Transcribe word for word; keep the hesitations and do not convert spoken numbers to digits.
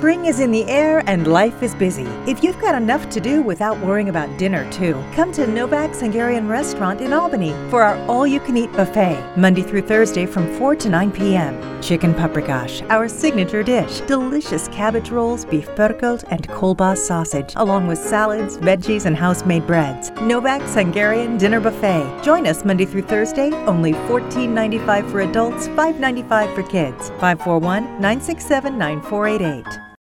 Spring is in the air and life is busy. If you've got enough to do without worrying about dinner too, come to Novak's Hungarian Restaurant in Albany for our all-you-can-eat buffet, Monday through Thursday from four to nine p.m. Chicken paprikash, our signature dish, delicious cabbage rolls, beef pörkölt, and kolbas sausage, along with salads, veggies, and house-made breads. Novak's Hungarian Dinner Buffet. Join us Monday through Thursday, only fourteen ninety-five for adults, five ninety-five for kids. five four one, nine six seven, nine four eight eight.